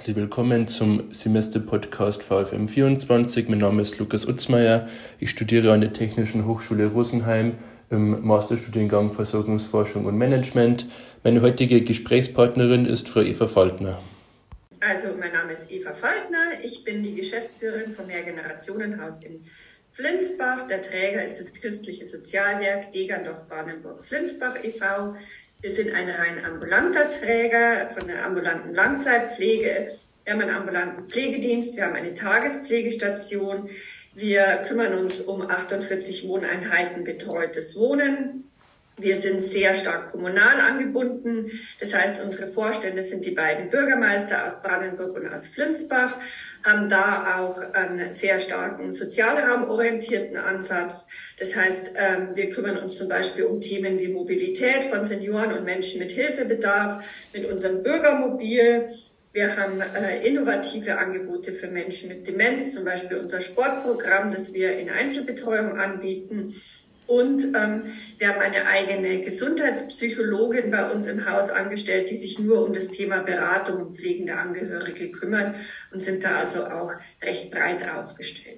Herzlich willkommen zum Semesterpodcast VFM 24. Mein Name ist Lukas Utzmeier. Ich studiere an der Technischen Hochschule Rosenheim im Masterstudiengang Versorgungsforschung und Management. Meine heutige Gesprächspartnerin ist Frau Eva Faltner. Also mein Name ist Eva Faltner. Ich bin die Geschäftsführerin vom Mehrgenerationenhaus in Flinsbach. Der Träger ist das Christliche Sozialwerk Degerndorf-Barnenburg-Flinsbach e.V. Wir sind ein rein ambulanter Träger von der ambulanten Langzeitpflege. Wir haben einen ambulanten Pflegedienst, wir haben eine Tagespflegestation. Wir kümmern uns um 48 Wohneinheiten betreutes Wohnen. Wir sind sehr stark kommunal angebunden. Das heißt, unsere Vorstände sind die beiden Bürgermeister aus Brandenburg und aus Flinsbach, haben da auch einen sehr starken sozialraumorientierten Ansatz. Das heißt, wir kümmern uns zum Beispiel um Themen wie Mobilität von Senioren und Menschen mit Hilfebedarf, mit unserem Bürgermobil. Wir haben innovative Angebote für Menschen mit Demenz, zum Beispiel unser Sportprogramm, das wir in Einzelbetreuung anbieten. Und wir haben eine eigene Gesundheitspsychologin bei uns im Haus angestellt, die sich nur um das Thema Beratung und pflegende Angehörige kümmert und sind da also auch recht breit aufgestellt.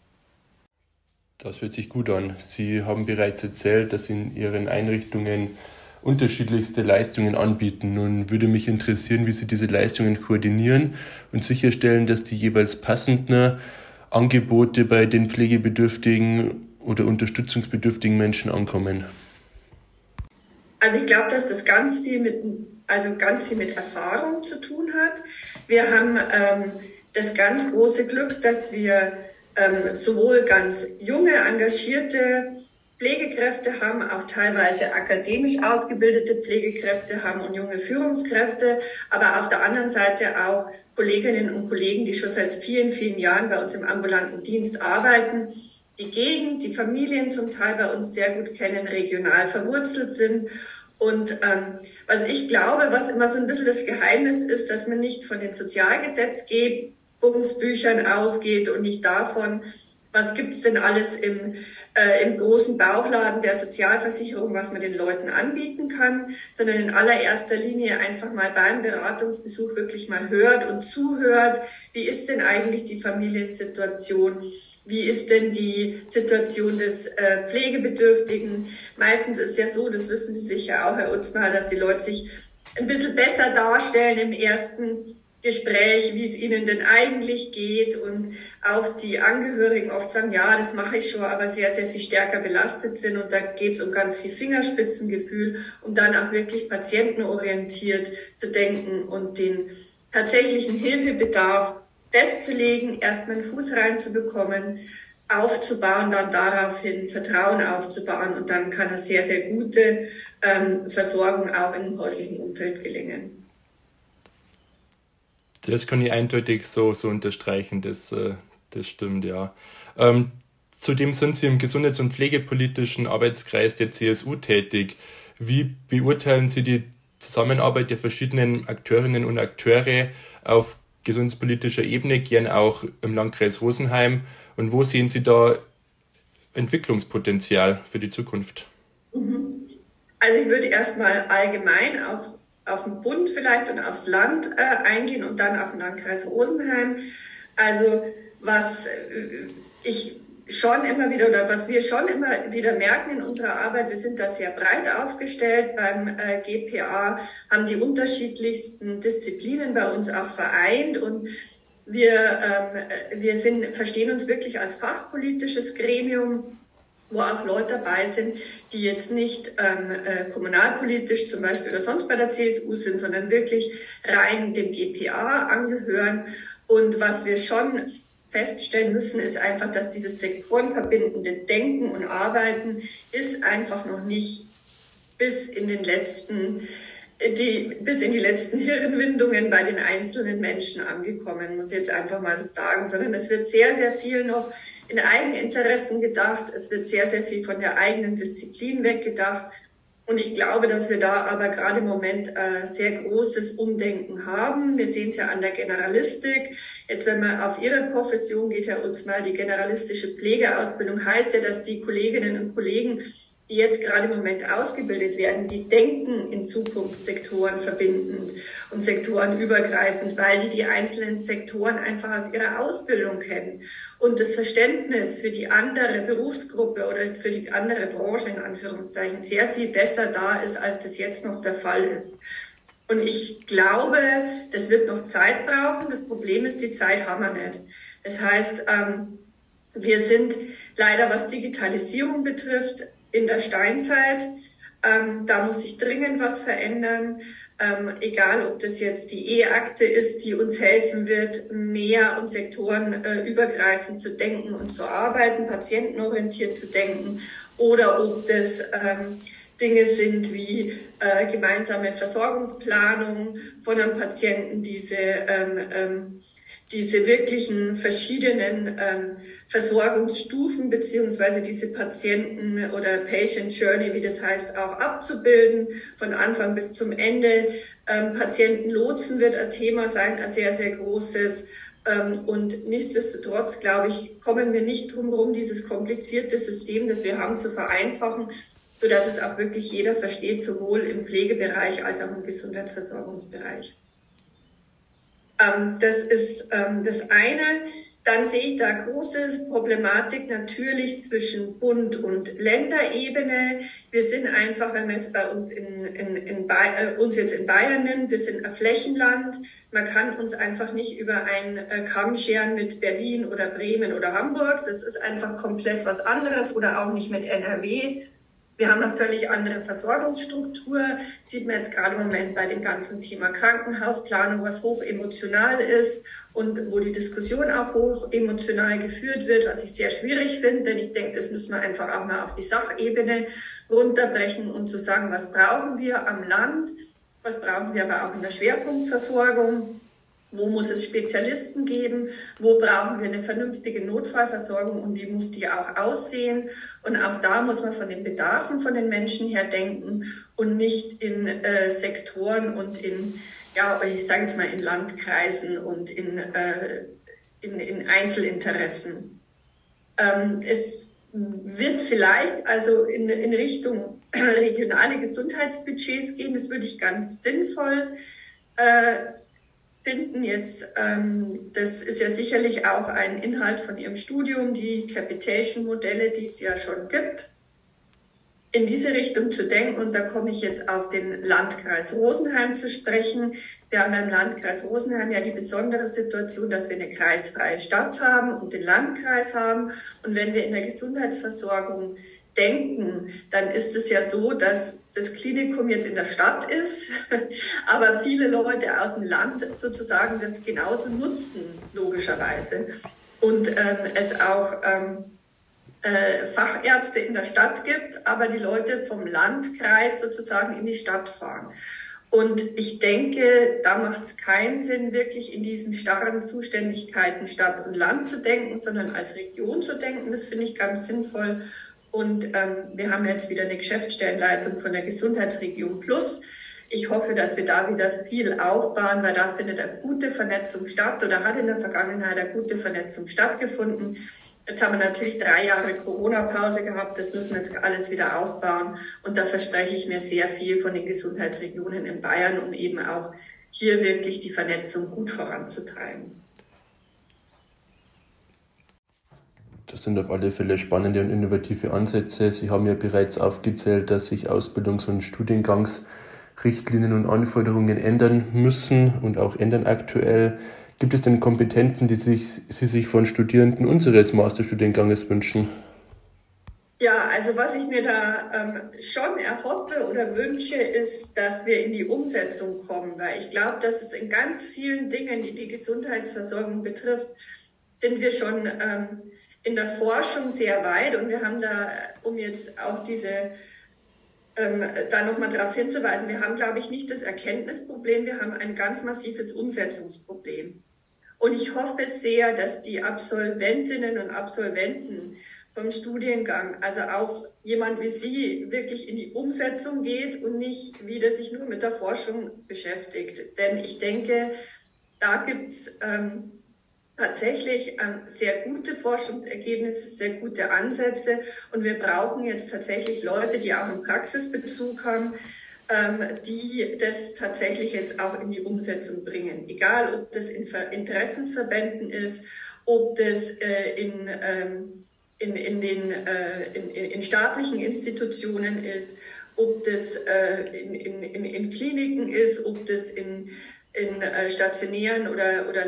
Das hört sich gut an. Sie haben bereits erzählt, dass Sie in Ihren Einrichtungen unterschiedlichste Leistungen anbieten. Nun würde mich interessieren, wie Sie diese Leistungen koordinieren und sicherstellen, dass die jeweils passenden Angebote bei den pflegebedürftigen oder unterstützungsbedürftigen Menschen ankommen? Also ich glaube, dass das ganz viel mit Erfahrung zu tun hat. Wir haben das ganz große Glück, dass wir sowohl ganz junge, engagierte Pflegekräfte haben, auch teilweise akademisch ausgebildete Pflegekräfte haben und junge Führungskräfte, aber auf der anderen Seite auch Kolleginnen und Kollegen, die schon seit vielen, vielen Jahren bei uns im ambulanten Dienst arbeiten, die Gegend, die Familien zum Teil bei uns sehr gut kennen, regional verwurzelt sind. Und was ich glaube, was immer so ein bisschen das Geheimnis ist, dass man nicht von den Sozialgesetzgebungsbüchern ausgeht und nicht davon, was gibt's denn alles im großen Bauchladen der Sozialversicherung, was man den Leuten anbieten kann, sondern in allererster Linie einfach mal beim Beratungsbesuch wirklich mal hört und zuhört. Wie ist denn eigentlich die Familiensituation? Wie ist denn die Situation des Pflegebedürftigen? Meistens ist es ja so, das wissen Sie sicher auch, Herr Utzmeier, dass die Leute sich ein bisschen besser darstellen im ersten Gespräch, wie es ihnen denn eigentlich geht, und auch die Angehörigen oft sagen, ja, das mache ich schon, aber sehr, sehr viel stärker belastet sind, und da geht es um ganz viel Fingerspitzengefühl, um dann auch wirklich patientenorientiert zu denken und den tatsächlichen Hilfebedarf festzulegen, erstmal einen Fuß reinzubekommen, aufzubauen, dann daraufhin Vertrauen aufzubauen, und dann kann eine sehr, sehr gute Versorgung auch im häuslichen Umfeld gelingen. Das kann ich eindeutig so unterstreichen, das stimmt, ja. Zudem sind Sie im Gesundheits- und Pflegepolitischen Arbeitskreis der CSU tätig. Wie beurteilen Sie die Zusammenarbeit der verschiedenen Akteurinnen und Akteure auf gesundheitspolitischer Ebene, gern auch im Landkreis Rosenheim, und wo sehen Sie da Entwicklungspotenzial für die Zukunft? Also ich würde erstmal allgemein auf den Bund vielleicht und aufs Land eingehen und dann auf den Landkreis Rosenheim. Also was wir schon immer wieder merken in unserer Arbeit, wir sind da sehr breit aufgestellt beim GPA, haben die unterschiedlichsten Disziplinen bei uns auch vereint, und wir verstehen uns wirklich als fachpolitisches Gremium, wo auch Leute dabei sind, die jetzt nicht kommunalpolitisch zum Beispiel oder sonst bei der CSU sind, sondern wirklich rein dem GPA angehören. Und was wir schon feststellen müssen, ist einfach, dass dieses sektorenverbindende Denken und Arbeiten ist einfach noch nicht bis in die letzten Hirnwindungen bei den einzelnen Menschen angekommen, muss ich jetzt einfach mal so sagen, sondern es wird sehr, sehr viel noch in Eigeninteressen gedacht. Es wird sehr, sehr viel von der eigenen Disziplin weggedacht. Und ich glaube, dass wir da aber gerade im Moment sehr großes Umdenken haben. Wir sehen es ja an der Generalistik. Jetzt, wenn man auf Ihre Profession geht, Herr Utzmeier, die generalistische Pflegeausbildung heißt ja, dass die Kolleginnen und Kollegen die jetzt gerade im Moment ausgebildet werden, die denken in Zukunft sektorenverbindend und sektorenübergreifend, weil die einzelnen Sektoren einfach aus ihrer Ausbildung kennen und das Verständnis für die andere Berufsgruppe oder für die andere Branche in Anführungszeichen sehr viel besser da ist, als das jetzt noch der Fall ist. Und ich glaube, das wird noch Zeit brauchen. Das Problem ist, die Zeit haben wir nicht. Das heißt, wir sind leider, was Digitalisierung betrifft, in der Steinzeit. Da muss sich dringend was verändern. Egal, ob das jetzt die E-Akte ist, die uns helfen wird, mehr und sektorenübergreifend zu denken und zu arbeiten, patientenorientiert zu denken, oder ob das Dinge sind wie gemeinsame Versorgungsplanung von einem Patienten, diese wirklichen verschiedenen Versorgungsstufen beziehungsweise diese Patienten- oder Patient Journey, wie das heißt, auch abzubilden, von Anfang bis zum Ende. Patientenlotsen wird ein Thema sein, ein sehr, sehr großes. Und nichtsdestotrotz, glaube ich, kommen wir nicht drum herum, dieses komplizierte System, das wir haben, zu vereinfachen, sodass es auch wirklich jeder versteht, sowohl im Pflegebereich als auch im Gesundheitsversorgungsbereich. Das ist das eine. Dann sehe ich da große Problematik natürlich zwischen Bund- und Länderebene. Wir sind einfach, wenn wir jetzt bei uns uns jetzt in Bayern nennen, wir sind ein Flächenland. Man kann uns einfach nicht über einen Kamm scheren mit Berlin oder Bremen oder Hamburg. Das ist einfach komplett was anderes, oder auch nicht mit NRW. Wir haben eine völlig andere Versorgungsstruktur, sieht man jetzt gerade im Moment bei dem ganzen Thema Krankenhausplanung, was hoch emotional ist und wo die Diskussion auch hoch emotional geführt wird, was ich sehr schwierig finde, denn ich denke, das müssen wir einfach auch mal auf die Sachebene runterbrechen und zu sagen, was brauchen wir am Land, was brauchen wir aber auch in der Schwerpunktversorgung. Wo muss es Spezialisten geben? Wo brauchen wir eine vernünftige Notfallversorgung und wie muss die auch aussehen? Und auch da muss man von den Bedarfen von den Menschen her denken und nicht in Sektoren und ich sage jetzt mal in Landkreisen und in Einzelinteressen. Es wird vielleicht also in Richtung regionale Gesundheitsbudgets gehen. Das würde ich ganz sinnvoll finden jetzt, das ist ja sicherlich auch ein Inhalt von Ihrem Studium, die Capitation-Modelle, die es ja schon gibt, in diese Richtung zu denken. Und da komme ich jetzt auf den Landkreis Rosenheim zu sprechen. Wir haben im Landkreis Rosenheim ja die besondere Situation, dass wir eine kreisfreie Stadt haben und den Landkreis haben. Und wenn wir in der Gesundheitsversorgung denken, dann ist es ja so, dass das Klinikum jetzt in der Stadt ist, aber viele Leute aus dem Land sozusagen das genauso nutzen, logischerweise. Und es auch Fachärzte in der Stadt gibt, aber die Leute vom Landkreis sozusagen in die Stadt fahren. Und ich denke, da macht es keinen Sinn, wirklich in diesen starren Zuständigkeiten Stadt und Land zu denken, sondern als Region zu denken. Das finde ich ganz sinnvoll. Und wir haben jetzt wieder eine Geschäftsstellenleitung von der Gesundheitsregion Plus. Ich hoffe, dass wir da wieder viel aufbauen, weil da findet eine gute Vernetzung statt oder hat in der Vergangenheit eine gute Vernetzung stattgefunden. Jetzt haben wir natürlich 3 Jahre Corona-Pause gehabt, das müssen wir jetzt alles wieder aufbauen. Und da verspreche ich mir sehr viel von den Gesundheitsregionen in Bayern, um eben auch hier wirklich die Vernetzung gut voranzutreiben. Das sind auf alle Fälle spannende und innovative Ansätze. Sie haben ja bereits aufgezählt, dass sich Ausbildungs- und Studiengangsrichtlinien und Anforderungen ändern müssen und auch ändern aktuell. Gibt es denn Kompetenzen, die Sie sich von Studierenden unseres Masterstudienganges wünschen? Ja, also was ich mir da schon erhoffe oder wünsche, ist, dass wir in die Umsetzung kommen, weil ich glaube, dass es in ganz vielen Dingen, die die Gesundheitsversorgung betrifft, sind wir schon in der Forschung sehr weit, und wir haben da, um jetzt auch da nochmal darauf hinzuweisen, wir haben, glaube ich, nicht das Erkenntnisproblem, wir haben ein ganz massives Umsetzungsproblem. Und ich hoffe sehr, dass die Absolventinnen und Absolventen vom Studiengang, also auch jemand wie Sie, wirklich in die Umsetzung geht und nicht wieder sich nur mit der Forschung beschäftigt. Denn ich denke, da gibt's tatsächlich sehr gute Forschungsergebnisse, sehr gute Ansätze. Und wir brauchen jetzt tatsächlich Leute, die auch einen Praxisbezug haben, die das tatsächlich jetzt auch in die Umsetzung bringen. Egal, ob das in Interessensverbänden ist, ob das in staatlichen Institutionen ist, ob das in Kliniken ist, ob das in stationären oder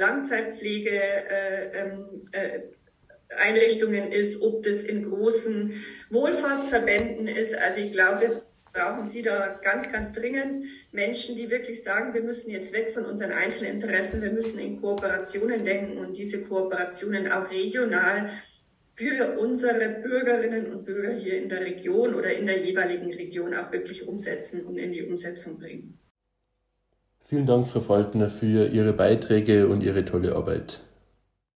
Langzeitpflegeeinrichtungen ist, ob das in großen Wohlfahrtsverbänden ist. Also ich glaube, brauchen Sie da ganz, ganz dringend Menschen, die wirklich sagen, wir müssen jetzt weg von unseren einzelnen Interessen, wir müssen in Kooperationen denken und diese Kooperationen auch regional für unsere Bürgerinnen und Bürger hier in der Region oder in der jeweiligen Region auch wirklich umsetzen und in die Umsetzung bringen. Vielen Dank, Frau Faltner, für Ihre Beiträge und Ihre tolle Arbeit.